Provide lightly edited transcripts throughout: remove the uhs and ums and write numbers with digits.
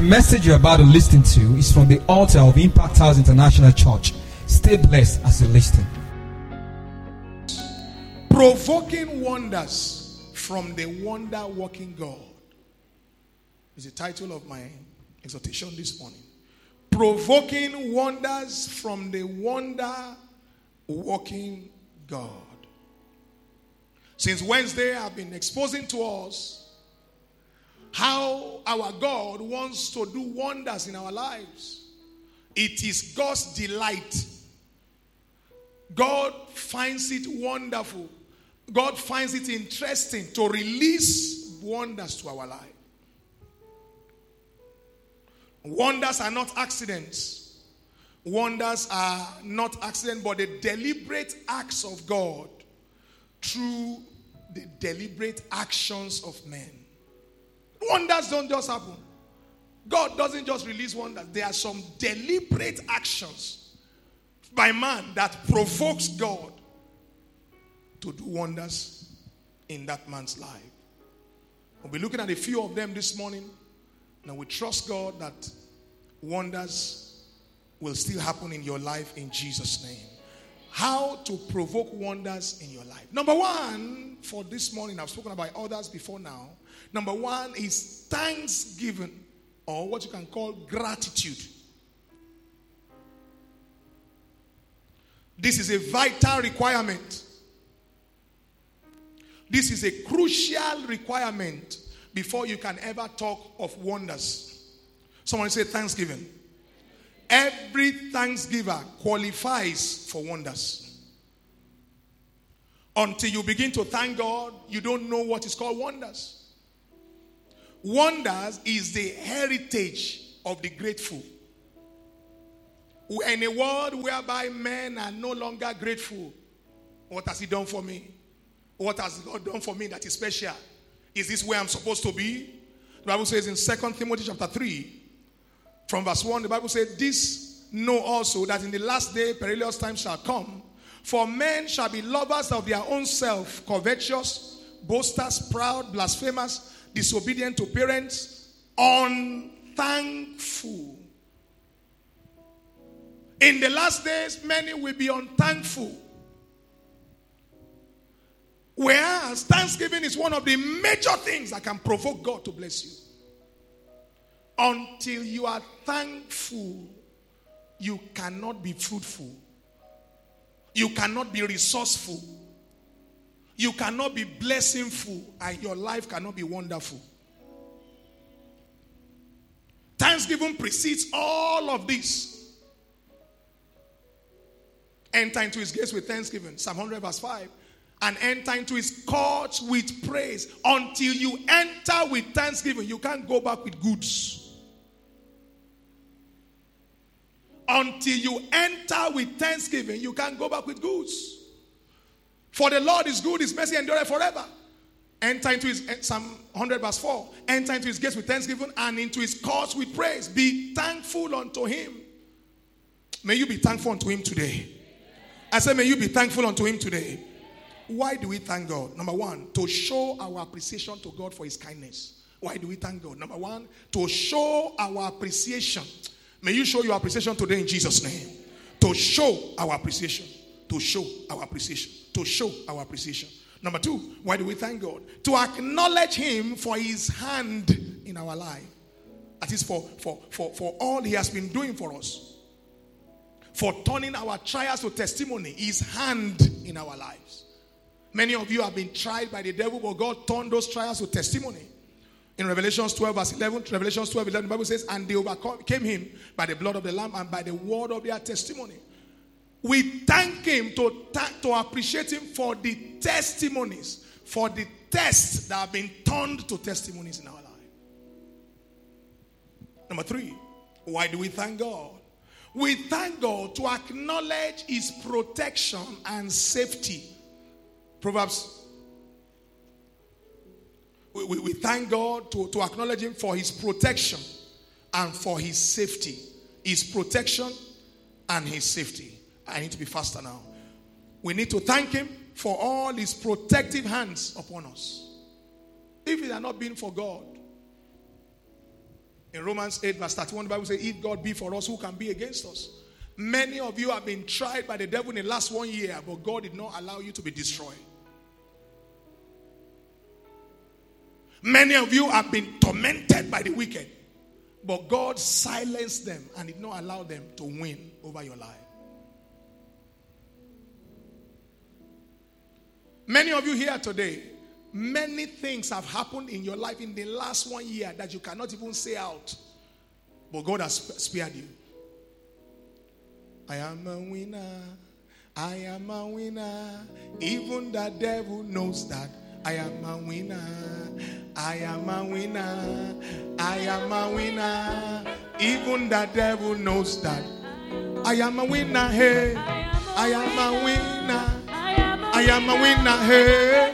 The message you're about to listen to is from the altar of Impact House International Church. Stay blessed as you listen. Provoking wonders from the wonder-working God is the title of my exhortation this morning. Provoking wonders from the wonder-working God. Since Wednesday, I've been exposing to us how our God wants to do wonders in our lives. It is God's delight. God finds it wonderful. God finds it interesting to release wonders to our life. Wonders are not accidents. Wonders are not accidents, but the deliberate acts of God through the deliberate actions of men. Wonders don't just happen. God doesn't just release wonders. There are some deliberate actions by man that provokes God to do wonders in that man's life. We'll be looking at a few of them this morning. Now we trust God that wonders will still happen in your life in Jesus' name. How to provoke wonders in your life. Number one, for this morning, I've spoken about others before now. Number one is thanksgiving, or what you can call gratitude. This is a vital requirement. This is a crucial requirement before you can ever talk of wonders. Someone say thanksgiving. Every thanksgiver qualifies for wonders. Until you begin to thank God, you don't know what is called wonders. Wonders is the heritage of the grateful. In a world whereby men are no longer grateful, what has He done for me? What has God done for me that is special? Is this where I'm supposed to be? The Bible says in 2 Timothy chapter 3, from verse 1, the Bible says, "This know also that in the last day perilous times shall come, for men shall be lovers of their own self, covetous, boasters, proud, blasphemers, disobedient to parents, unthankful." In the last days, many will be unthankful. Whereas thanksgiving is one of the major things that can provoke God to bless you. Until you are thankful, you cannot be fruitful. You cannot be resourceful. You cannot be blessingful, and your life cannot be wonderful. Thanksgiving precedes all of this. Enter into His gates with thanksgiving. Psalm 100 verse 5. And enter into His courts with praise. Until you enter with thanksgiving, you can't go back with goods. Until you enter with thanksgiving, you can't go back with goods. For the Lord is good, His mercy endureth forever. Enter into His, Psalm 100 verse 4. Enter into His gates with thanksgiving and into His courts with praise. Be thankful unto Him. May you be thankful unto Him today. I said, may you be thankful unto Him today. Why do we thank God? Number one, to show our appreciation to God for His kindness. Why do we thank God? Number one, to show our appreciation. May you show your appreciation today in Jesus' name. To show our appreciation. To show our appreciation. To show our appreciation. Number two, why do we thank God? To acknowledge Him for His hand in our life. That is for all He has been doing for us. For turning our trials to testimony. His hand in our lives. Many of you have been tried by the devil, but God turned those trials to testimony. In Revelation 12 verse 11, Revelation 12:11, the Bible says, and they overcame him by the blood of the Lamb and by the word of their testimony. We thank Him to appreciate Him for the testimonies, for the tests that have been turned to testimonies in our life. Number three, why do we thank God? We thank God to acknowledge His protection and safety. Proverbs. We thank God to acknowledge Him for His protection and for His safety. His protection and His safety. I need to be faster now. We need to thank Him for all His protective hands upon us. If it had not been for God, In Romans 8 verse 31, the Bible says, if God be for us, who can be against us? Many of you have been tried by the devil in the last 1 year, but God did not allow you to be destroyed. Many of you have been tormented by the wicked, but God silenced them and did not allow them to win over your life. Many of you here today, many things have happened in your life in the last 1 year that you cannot even say out, but God has spared you. I am a winner. I am a winner. Even the devil knows that. I am a winner. I am a winner. I am a winner. Even the devil knows that. I am a winner. Hey. I am a winner. I am a winner. Hey.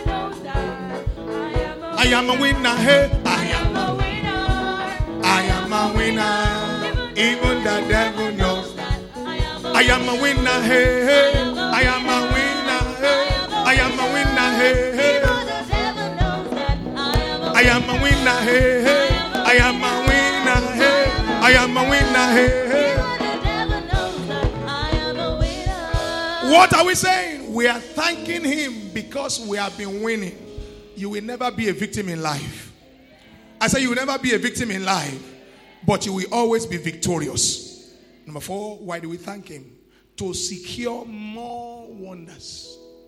I am a winner. Hey. I am a winner. I am a winner. Even the devil knows that. I am a winner. Hey. I am a winner. Hey. I am a winner. Hey. I am a winner, hey, hey. I am a winner, hey. I am a winner, hey, hey. What are we saying? We are thanking him because we have been winning. You will never be a victim in life. I say you will never be a victim in life, but you will always be victorious. Number 4, why do we thank him? To secure more wonders.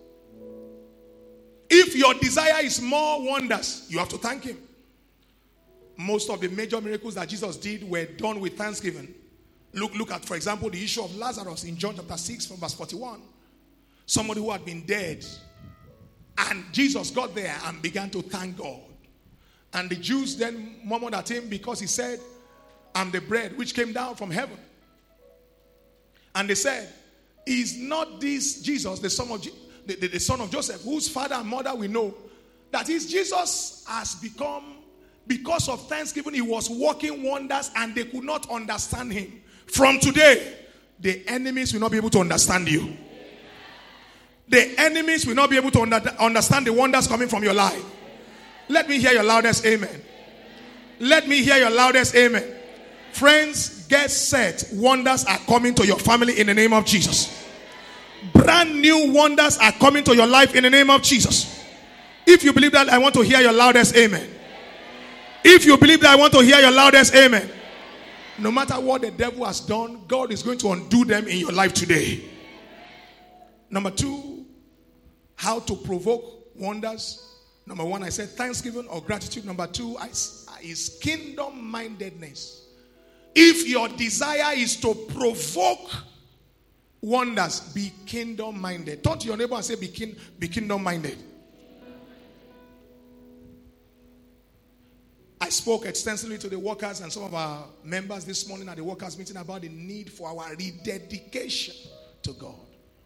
If your desire is more wonders, you have to thank him. Most of the major miracles that Jesus did were done with thanksgiving. Look at, for example, the issue of Lazarus in John chapter 6 from verse 41. Somebody who had been dead. And Jesus got there and began to thank God. And the Jews then murmured at him because he said, I'm the bread which came down from heaven. And they said, is not this Jesus, the son of Joseph, whose father and mother we know? That is, Jesus has become, because of thanksgiving, he was working wonders and they could not understand him. From today, the enemies will not be able to understand you. The enemies will not be able to understand the wonders coming from your life. Let me hear your loudest amen. Let me hear your loudest amen. Friends, get set. Wonders are coming to your family in the name of Jesus. Brand new wonders are coming to your life in the name of Jesus. If you believe that, I want to hear your loudest amen. If you believe that, I want to hear your loudest amen. No matter what the devil has done, God is going to undo them in your life today. Number 2, how to provoke wonders. Number 1, I said thanksgiving or gratitude. Number 2 is kingdom-mindedness. If your desire is to provoke wonders, be kingdom-minded. Turn to your neighbor and say, be kingdom-minded. I spoke extensively to the workers and some of our members this morning at the workers' meeting about the need for our rededication to God.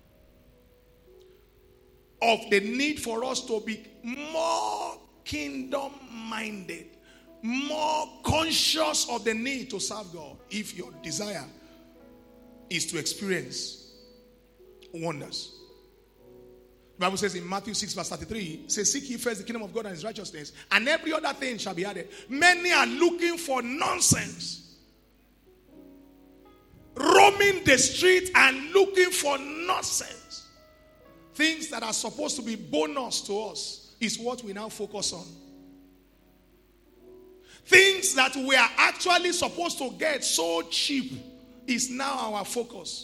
Of the need for us to be more kingdom-minded, more conscious of the need to serve God. If your desire is to experience wonders. The Bible says in Matthew 6 verse 33, it says, seek ye first the kingdom of God and his righteousness, and every other thing shall be added. Many are looking for nonsense. Roaming the street and looking for nonsense. Things that are supposed to be bonus to us is what we now focus on. Things that we are actually supposed to get so cheap is now our focus.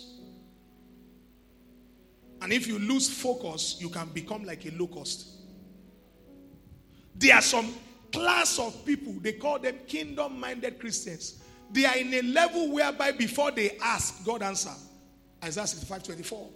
And if you lose focus, you can become like a locust. There are some class of people, they call them kingdom-minded Christians. They are in a level whereby before they ask, God answers. Isaiah 65:24.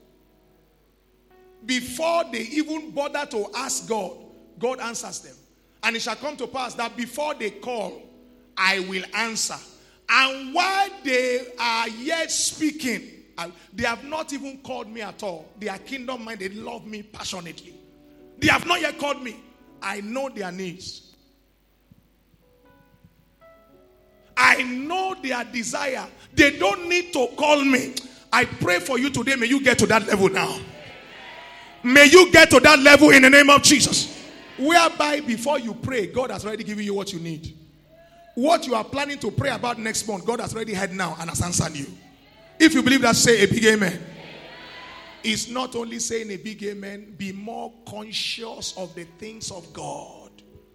Before they even bother to ask God, God answers them. And it shall come to pass that before they call, I will answer. And while they are yet speaking, they have not even called me at all. They are kingdom-minded. They love me passionately. They have not yet called me. I know their needs. I know their desire. They don't need to call me. I pray for you today. May you get to that level now. May you get to that level in the name of Jesus. Whereby before you pray, God has already given you what you need. what you are planning to pray about next month, God has already heard now and has answered you. If you believe that, say a big amen. It's not only saying a big amen, be more conscious of the things of God.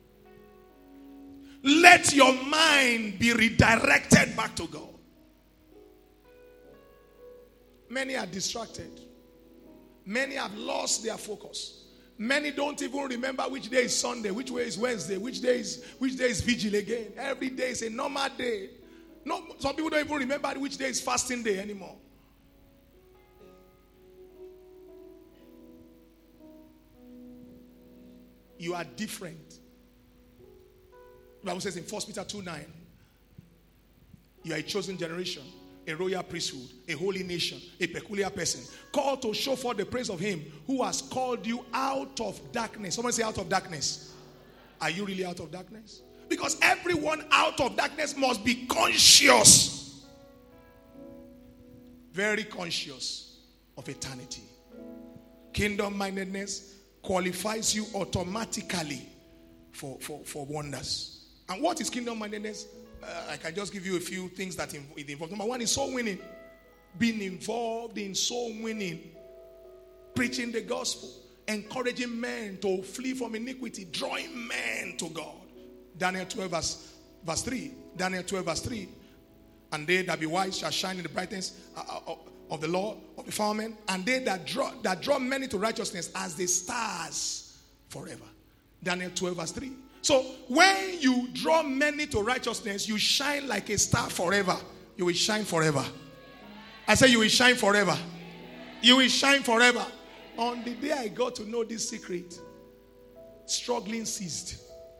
Let your mind be redirected back to God. Many are distracted. Many have lost their focus. Many don't even remember which day is Sunday, which way is Wednesday, which day is vigil again. Every day is a normal day. No, some people don't even remember which day is fasting day anymore. You are different. The Bible says in 1 Peter 2:9, you are a chosen generation, a royal priesthood, a holy nation, a peculiar person, called to show forth the praise of him who has called you out of darkness. Someone say out of darkness. Are you really out of darkness? Because everyone out of darkness must be conscious, very conscious of eternity. Kingdom-mindedness qualifies you automatically for wonders. And what is kingdom-mindedness? I can just give you a few things that it involves. Number one is soul winning. Being involved in soul winning. Preaching the gospel. Encouraging men to flee from iniquity. Drawing men to God. Daniel 12 verse 3. Daniel 12 verse 3. And they that be wise shall shine in the brightness of the Lord, of the firmament. And they that draw many to righteousness as the stars forever. Daniel 12 verse 3. So when you draw many to righteousness, you shine like a star forever. You will shine forever. I say you will shine forever. You will shine forever. On the day I got to know this secret, struggling ceased.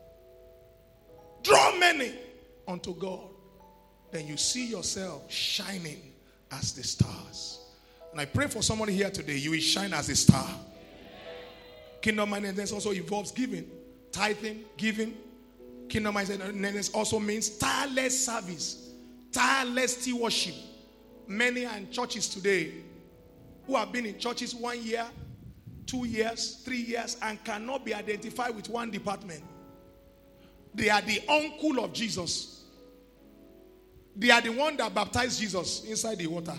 Draw many unto God. Then you see yourself shining as the stars. And I pray for somebody here today, you will shine as a star. Kingdom-mindedness also involves giving. Tithing, giving. Kingdom-mindedness also means tireless service, tireless stewardship. Many are in churches today who have been in churches 1 year, 2 years, 3 years, and cannot be identified with one department. They are the uncle of Jesus. They are the one that baptized Jesus inside the water.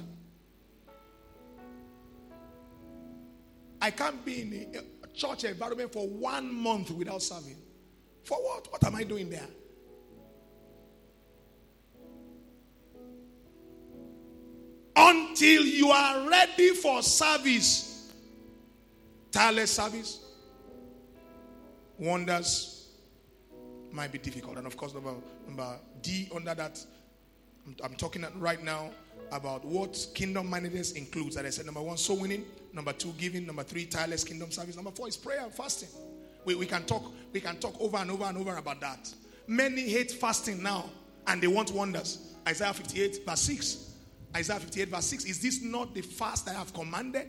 I can't be in a church environment for 1 month without serving. For what? What am I doing there? Until you are ready for service, tireless service, wonders might be difficult. And of course, number D under that, I'm talking right now about what kingdom-mindedness includes. As I said, number 1, soul winning. Number 2, giving. Number 3, tireless kingdom service. Number 4 is prayer and fasting. We can talk over and over and over about that. Many hate fasting now and they want wonders. Isaiah 58 verse 6. Isaiah 58 verse 6. Is this not the fast that I have commanded?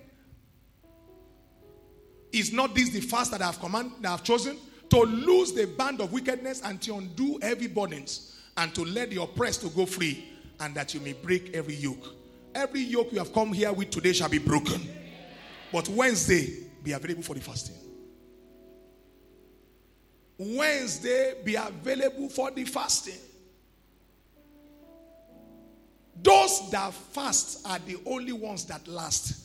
Is not this the fast that I have chosen? To loose the band of wickedness and to undo heavy burdens, and to let the oppressed to go free, and that you may break every yoke. Every yoke you have come here with today shall be broken. But Wednesday, be available for the fasting. Wednesday, be available for the fasting. Those that fast are the only ones that last.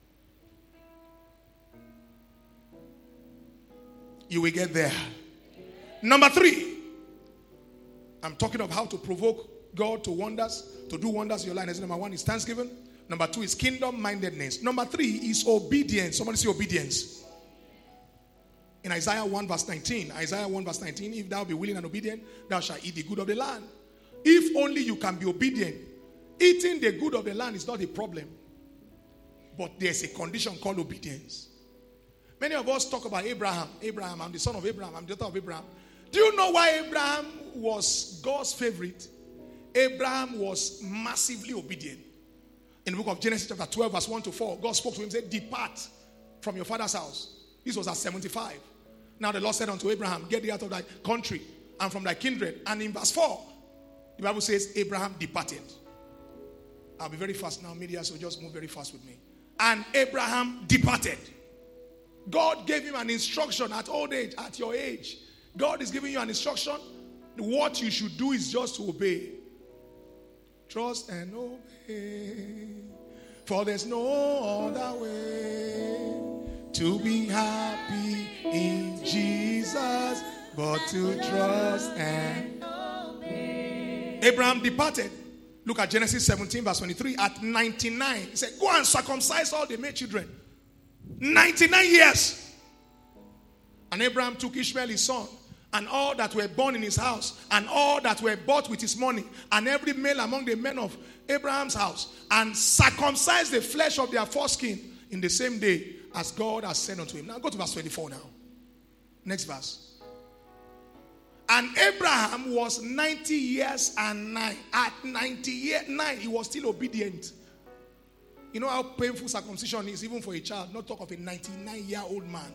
You will get there. Number 3, I'm talking of how to provoke God to wonders, to do wonders in your life. Number 1 is thanksgiving. Number 2 is kingdom-mindedness. Number 3 is obedience. Somebody say obedience. In Isaiah 1 verse 19, Isaiah 1 verse 19, if thou be willing and obedient, thou shalt eat the good of the land. If only you can be obedient. Eating the good of the land is not a problem. But there's a condition called obedience. Many of us talk about Abraham. Abraham, I'm the son of Abraham. I'm the daughter of Abraham. Do you know why Abraham was God's favorite? Abraham was massively obedient. In the book of Genesis chapter 12 verse 1 to 4, God spoke to him and said, depart from your father's house. This was at 75. Now the Lord said unto Abraham, get thee out of thy country and from thy kindred. And in verse 4, the Bible says Abraham departed. I'll be very fast now, media, so just move very fast with me. And Abraham departed. God gave him an instruction at old age, at your age. God is giving you an instruction. what you should do is just to obey. Trust and obey. For there's no other way to be happy in Jesus but to trust and obey. Abraham departed. Look at Genesis 17 verse 23. At 99, he said, go and circumcise all the male children. 99 years. And Abraham took Ishmael his son, and all that were born in his house, and all that were bought with his money, and every male among the men of Abraham's house, and circumcised the flesh of their foreskin in the same day as God has said unto him. Now go to verse 24 now. Next verse. And Abraham was 90 years and 9. At 99, he was still obedient. You know how painful circumcision is even for a child, not talk of a 99-year-old man.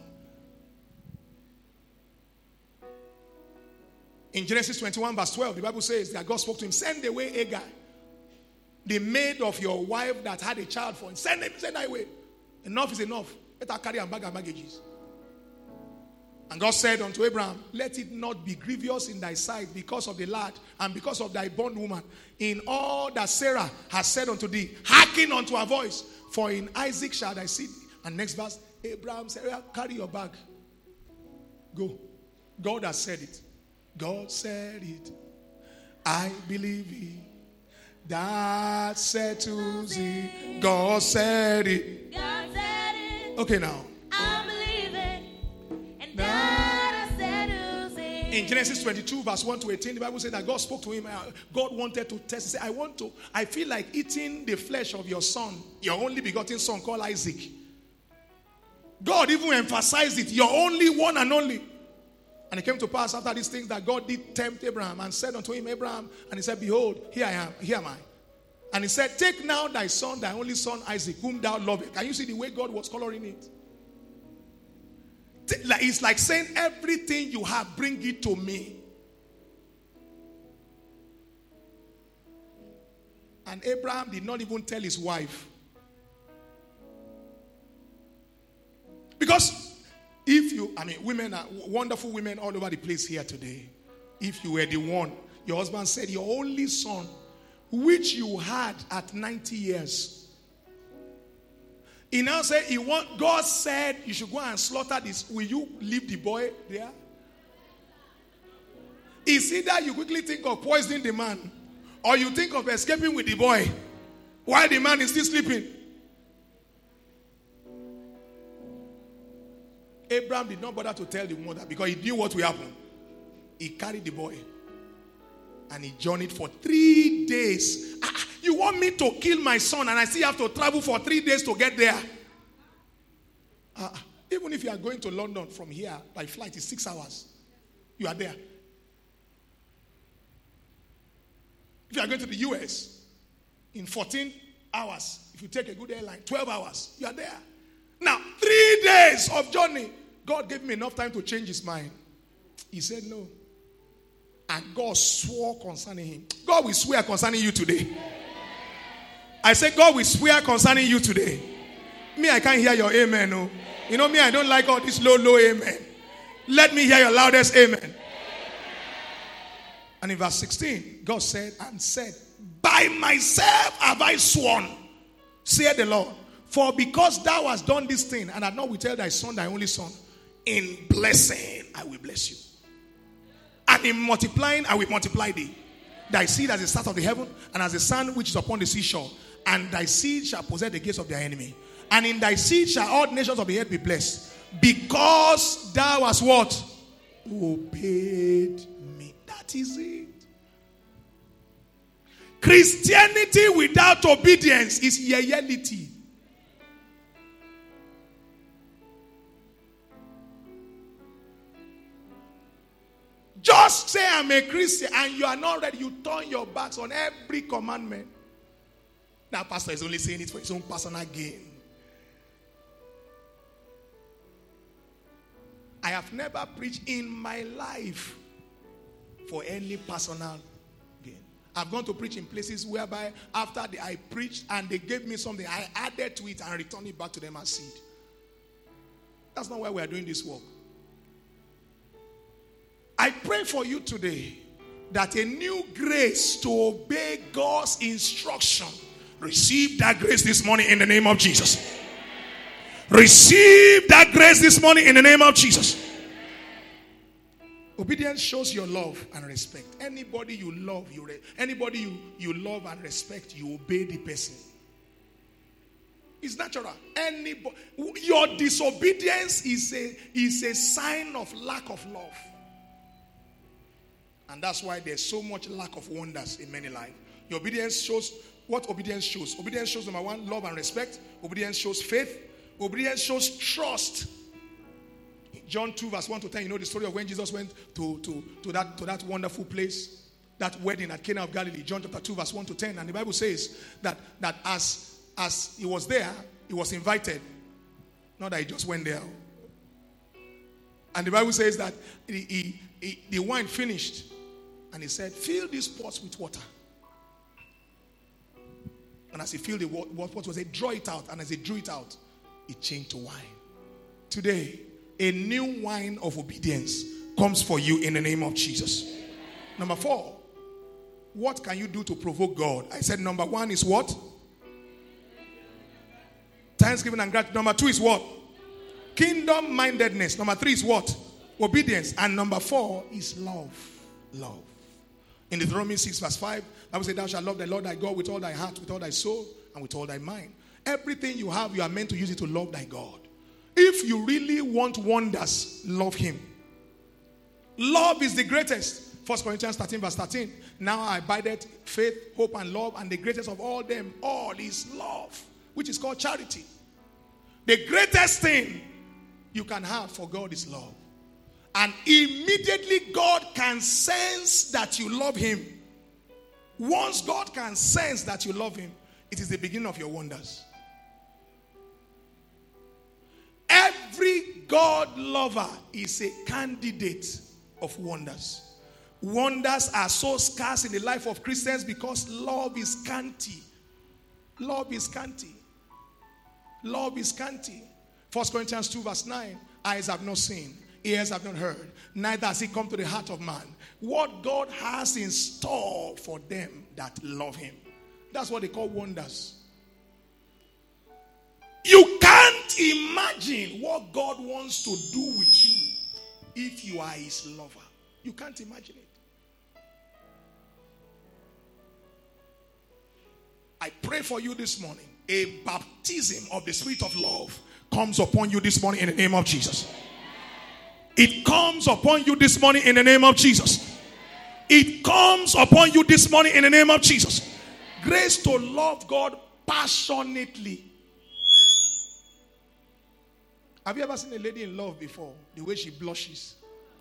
In Genesis 21 verse 12, the Bible says that God spoke to him, send away Hagar, the maid of your wife that had a child for him. Send her away. Enough is enough. Let her carry and bag her baggages. And God said unto Abraham, let it not be grievous in thy sight because of the lad and because of thy bondwoman. In all that Sarah has said unto thee, hearken unto her voice, for in Isaac shall thy seed. And next verse, Abraham said, carry your bag. Go. God has said it. God said it. I believe it. That settles it. God said it. God said it. Okay, now. I believe it. And that settles it. In Genesis 22, verse 1 to 18, the Bible said that God spoke to him. God wanted to test. He said, I feel like eating the flesh of your son, your only begotten son called Isaac. God even emphasized it. Your only one and only. And it came to pass after these things that God did tempt Abraham and said unto him, Abraham, and he said, behold, here I am, here am I. And he said, take now thy son, thy only son Isaac, whom thou lovest. Can you see the way God was coloring it? It's like saying, everything you have, bring it to me. And Abraham did not even tell his wife. Because women are wonderful women all over the place here today. If you were the one, your husband said, your only son, which you had at 90 years. He now said, God said you should go and slaughter this. Will you leave the boy there? It's either you quickly think of poisoning the man, or you think of escaping with the boy while the man is still sleeping. Abraham did not bother to tell the mother because he knew what will happen. He carried the boy and he journeyed for 3 days. You want me to kill my son and I still have to travel for 3 days to get there? Even if you are going to London from here by flight, it's 6 hours. You are there. If you are going to the US in 14 hours, if you take a good airline, 12 hours, you are there. Now, 3 days of journey. God gave me enough time to change his mind. He said no. And God swore concerning him. God will swear concerning you today. I said God will swear concerning you today. Me, I can't hear your amen. No. You know me, I don't like all this low amen. Let me hear your loudest amen. And in verse 16, God said, by myself have I sworn, saith the Lord. For because thou hast done this thing, and had not withheld thy son, thy only son, in blessing I will bless you. And in multiplying I will multiply thee. Thy seed as the stars of the heaven, and as the sand which is upon the seashore. And thy seed shall possess the gates of their enemy. And in thy seed shall all nations of the earth be blessed. Because thou hast what? Obeyed me. That is it. Christianity without obedience is yeyelity. Just say I'm a Christian and you are not ready. You turn your backs on every commandment. Now, pastor is only saying it for his own personal gain. I have never preached in my life for any personal gain. I've gone to preach in places whereby after I preached and they gave me something, I added to it and returned it back to them as seed. That's not why we are doing this work. I pray for you today that a new grace to obey God's instruction. Receive that grace this morning in the name of Jesus. Receive that grace this morning in the name of Jesus. Obedience shows your love and respect. Anybody you love, you love and respect, you obey the person. It's natural. Your disobedience is a sign of lack of love. And that's why there's so much lack of wonders in many lives. Your obedience shows what obedience shows. Obedience shows, number one, love and respect. Obedience shows faith. Obedience shows trust. John 2 verse 1 to 10, you know the story of when Jesus went to that wonderful place, that wedding at Cana of Galilee. John chapter 2 verse 1 to 10. And the Bible says that as he was there, he was invited. Not that he just went there. And the Bible says that the wine finished. And he said, fill these pots with water. And as he filled the pot, was draw it out. And as he drew it out, it changed to wine. Today, a new wine of obedience comes for you in the name of Jesus. Number 4, what can you do to provoke God? I said number 1 is what? Thanksgiving and gratitude. Number 2 is what? Kingdom-mindedness. Number 3 is what? Obedience. And number 4 is love. Love. In Deuteronomy 6 verse 5, I will say, thou shalt love the Lord thy God with all thy heart, with all thy soul, and with all thy mind. Everything you have, you are meant to use it to love thy God. If you really want wonders, love him. Love is the greatest. 1 Corinthians 13 verse 13. Now abideth faith, hope, and love, and the greatest of all them, all is love, which is called charity. The greatest thing you can have for God is love. And immediately God can sense that you love him. Once God can sense that you love him, it is the beginning of your wonders. Every God lover is a candidate of wonders. Wonders are so scarce in the life of Christians because love is scanty. Love is scanty. Love is scanty. 1 Corinthians 2 verse 9. Eyes have not seen, ears have not heard, neither has it come to the heart of man what God has in store for them that love him. That's what they call wonders. You can't imagine what God wants to do with you if you are his lover. You can't imagine it. I pray for you this morning. A baptism of the spirit of love comes upon you this morning in the name of Jesus. It comes upon you this morning in the name of Jesus. It comes upon you this morning in the name of Jesus. Grace to love God passionately. Have you ever seen a lady in love before? The way she blushes.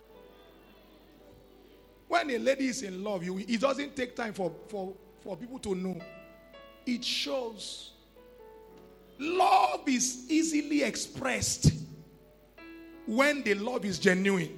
When a lady is in love, it doesn't take time for people to know. It shows. Love is easily expressed when the love is genuine.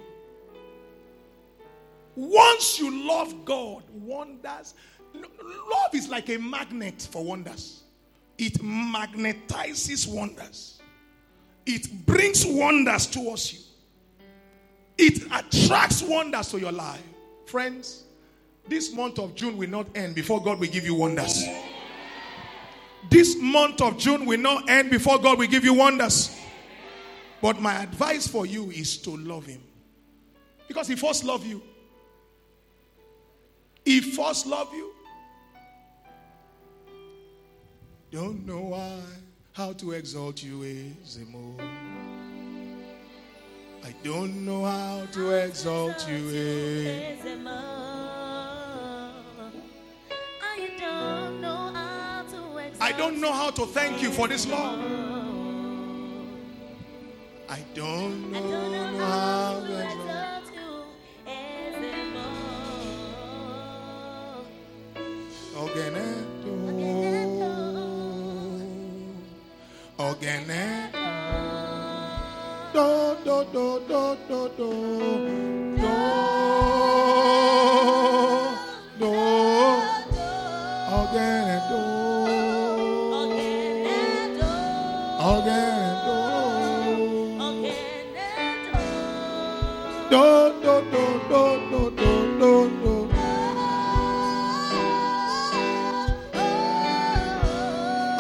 Once you love God, wonders. Love is like a magnet for wonders. It magnetizes wonders. It brings wonders towards you. It attracts wonders to your life. Friends, this month of June will not end before God will give you wonders. This month of June will not end before God will give you wonders. But my advice for you is to love him. Because he first loved you. He first loved you. Don't know why, how to exalt you is the more. I don't know how to exalt you is the more. I don't know how to thank you for this love. I don't know how to exalt you. Ogeneto. Do do do do do do do do. Ogeneto. Do do do do do do do.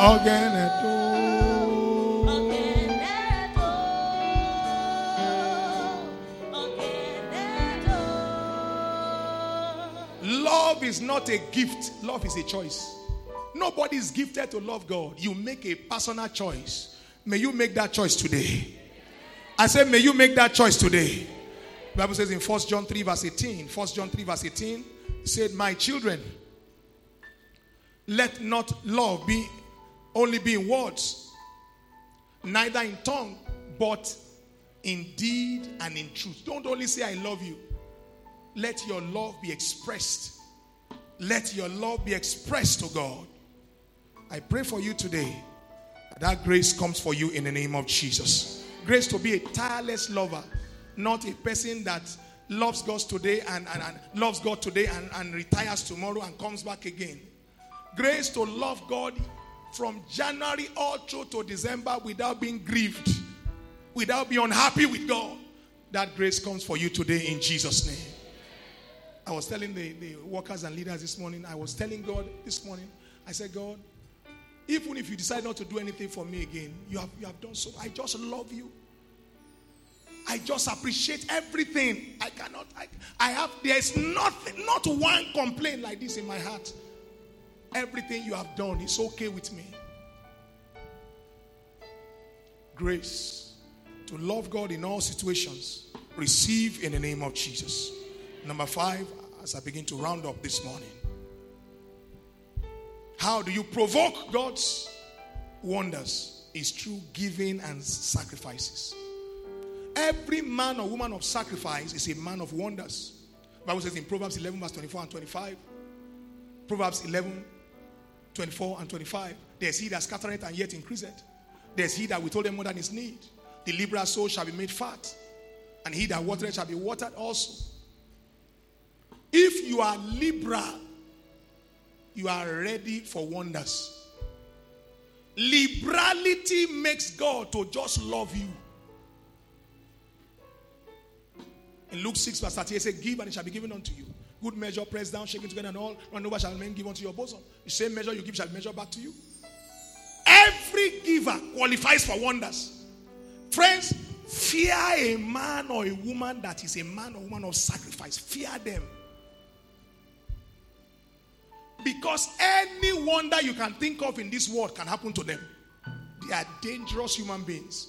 Love is not a gift. Love is a choice. Nobody is gifted to love God. You make a personal choice. May you make that choice today. I said, may you make that choice today. The Bible says in 1 John 3 verse 18, 1 John 3 verse 18, it said, my children, let not love be only be in words, neither in tongue, but in deed and in truth. Don't only say I love you. Let your love be expressed. Let your love be expressed to God. I pray for you today that grace comes for you in the name of Jesus. Grace to be a tireless lover, not a person that loves God today and loves God today and retires tomorrow and comes back again. Grace to love God from January all through to December without being grieved, without being unhappy with God. That grace comes for you today in Jesus' name. I was telling the workers and leaders this morning, I was telling God this morning, I said, God, even if you decide not to do anything for me again, you have done so. I just love you. I just appreciate everything. There's nothing, not one complaint like this in my heart. Everything you have done is okay with me. Grace to love God in all situations. Receive in the name of Jesus. Number 5, as I begin to round up this morning. How do you provoke God's wonders? Is through giving and sacrifices. Every man or woman of sacrifice is a man of wonders. The Bible says in Proverbs 11 verse 24 and 25. Proverbs 11, 24 and 25. There's he that scattereth and yet increaseth. There's he that withholdeth more than his need. The liberal soul shall be made fat, and he that watereth shall be watered also. If you are liberal, you are ready for wonders. Liberality makes God to just love you. In Luke 6 verse 38, it says, give and it shall be given unto you. Good measure, pressed down, shaken together and all, run over shall men give unto your bosom. The same measure you give shall measure back to you. Every giver qualifies for wonders. Friends, fear a man or a woman that is a man or woman of sacrifice. Fear them. Because any wonder you can think of in this world can happen to them. They are dangerous human beings.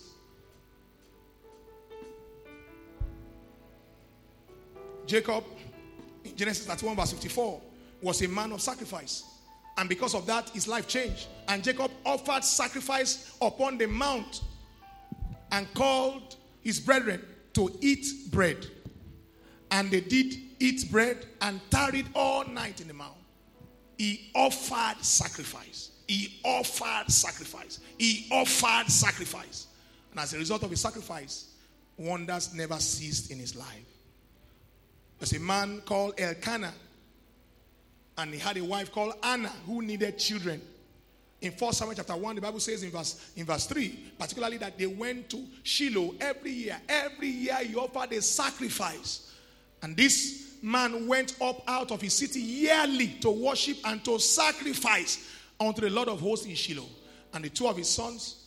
Jacob, in Genesis 31 verse 54, was a man of sacrifice. And because of that, his life changed. And Jacob offered sacrifice upon the mount and called his brethren to eat bread. And they did eat bread and tarried all night in the mount. He offered sacrifice. He offered sacrifice. He offered sacrifice. And as a result of his sacrifice, wonders never ceased in his life. There's a man called Elkanah, and he had a wife called Anna who needed children. In 1 Samuel chapter 1, the Bible says in verse 3, particularly that they went to Shiloh every year. Every year he offered a sacrifice. And this man went up out of his city yearly to worship and to sacrifice unto the Lord of hosts in Shiloh. And the two of his sons,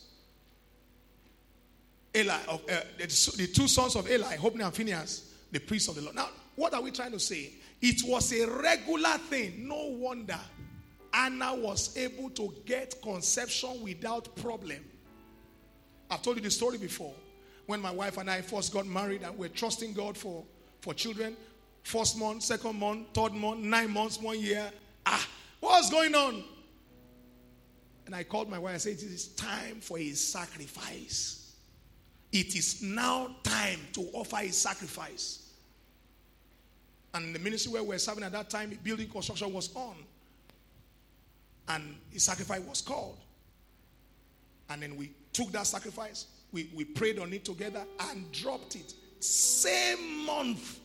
the two sons of Eli, Hophni and Phinehas, the priests of the Lord. Now, what are we trying to say? It was a regular thing. No wonder Anna was able to get conception without problem. I've told you the story before. When my wife and I first got married and we're trusting God for children. First month, second month, third month, 9 months, 1 year. What's going on? And I called my wife and said, it is time for a sacrifice. It is now time to offer a sacrifice. And the ministry where we were serving at that time, building construction was on. And a sacrifice was called. And then we took that sacrifice, we prayed on it together and dropped it. Same month,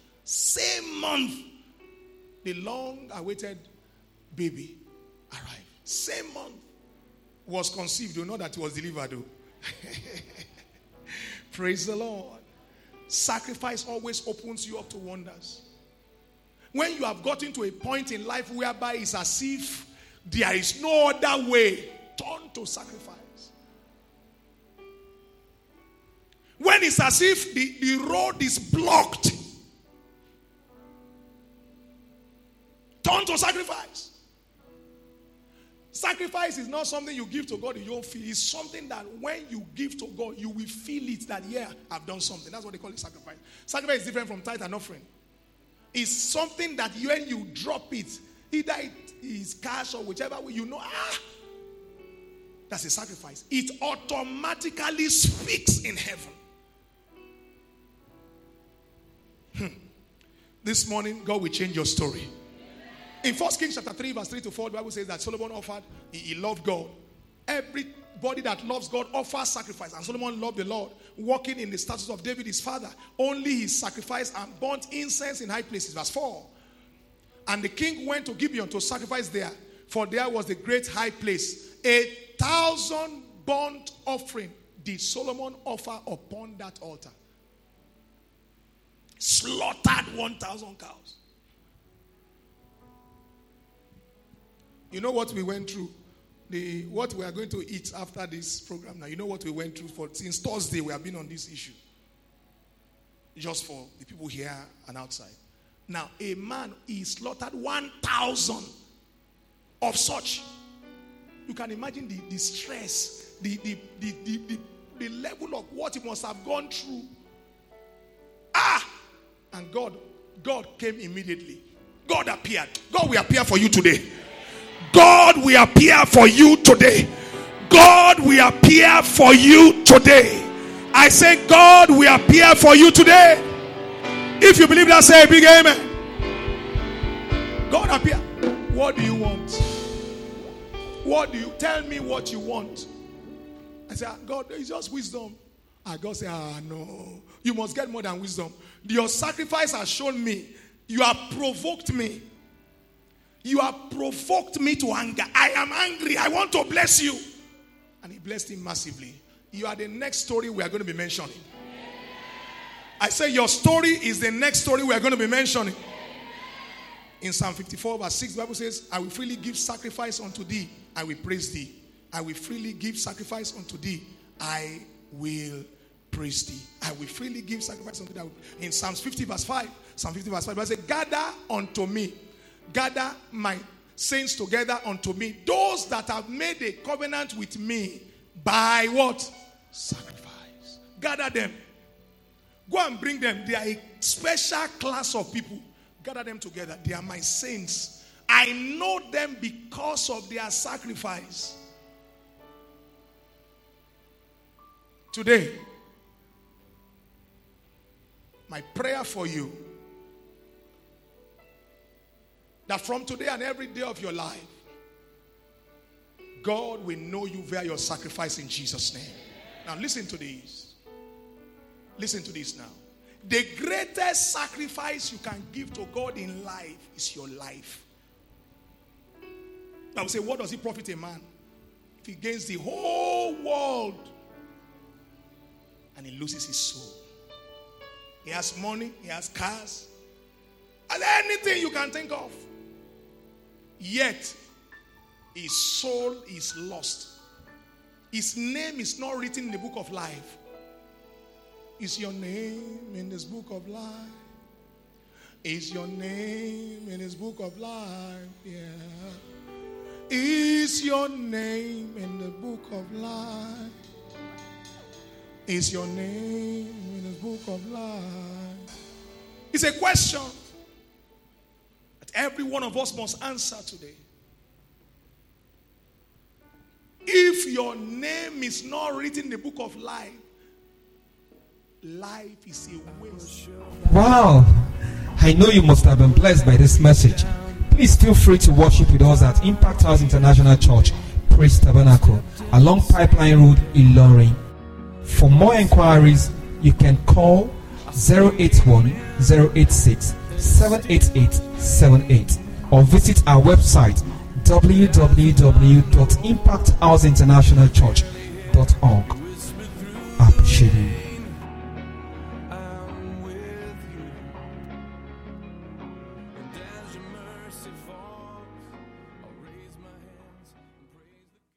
the long-awaited baby arrived. Same month. Was conceived. You know that it was delivered. Praise the Lord. Sacrifice always opens you up to wonders. When you have gotten to a point in life whereby it's as if there is no other way, turn to sacrifice. When it's as if the road is blocked, turn to sacrifice. Sacrifice is not something you give to God you don't feel. It's something that when you give to God, you will feel it that, yeah, I've done something. That's what they call it, sacrifice. Sacrifice is different from tithe and offering. It's something that when you drop it, either it is cash or whichever way, you know, that's a sacrifice. It automatically speaks in heaven. This morning, God will change your story. In 1 Kings chapter 3, verse 3 to 4, the Bible says that Solomon offered, he loved God. Everybody that loves God offers sacrifice. And Solomon loved the Lord, walking in the statutes of David his father. Only he sacrificed and burnt incense in high places. Verse 4. And the king went to Gibeon to sacrifice there, for there was the great high place. 1,000 burnt offering did Solomon offer upon that altar. Slaughtered 1,000 cows. You know what we went through? What we are going to eat after this program now. You know what we went through since Thursday we have been on this issue. Just for the people here and outside. Now, a man, he slaughtered 1,000 of such. You can imagine the stress, the level of what he must have gone through. And God came immediately. God appeared. God will appear for you today. God will appear for you today. God will appear for you today. I say God will appear for you today. If you believe that, say a big amen. God appear. What do you want? What do you tell me what you want? I say, God, it's just wisdom. God say, no. You must get more than wisdom. Your sacrifice has shown me. You have provoked me. You have provoked me to anger. I am angry. I want to bless you. And he blessed him massively. You are the next story we are going to be mentioning. I say your story is the next story we are going to be mentioning. In Psalm 54 verse 6, the Bible says, I will freely give sacrifice unto thee. I will praise thee. I will freely give sacrifice unto thee. I will praise thee. I will freely give sacrifice unto thee. In Psalms 50 verse 5, Psalm 50 verse 5, the Bible says, gather unto me. Gather my saints together unto me. Those that have made a covenant with me by what? Sacrifice. Gather them. Go and bring them. They are a special class of people. Gather them together. They are my saints. I know them because of their sacrifice. Today, my prayer for you, that from today and every day of your life, God will know you via your sacrifice in Jesus' name. Now listen to this. Listen to this now. The greatest sacrifice you can give to God in life is your life. I will say, what does it profit a man if he gains the whole world and he loses his soul? He has money, he has cars, and anything you can think of. Yet, his soul is lost. His name is not written in the book of life. Is your name in this book of life? Is your name in this book of life? Yeah. Is your name in the book of life? Is your name in the book of life? It's a question that every one of us must answer today. If your name is not written in the book of life, life is a waste. Wow. I know you must have been blessed by this message. Please feel free to worship with us at Impact House International Church, Praise Tabernacle, along Pipeline Road, Ilorin. For more inquiries, you can call 081-086-78878 or visit our website www.impacthouseinternationalchurch.org. Appreciate you. mercy for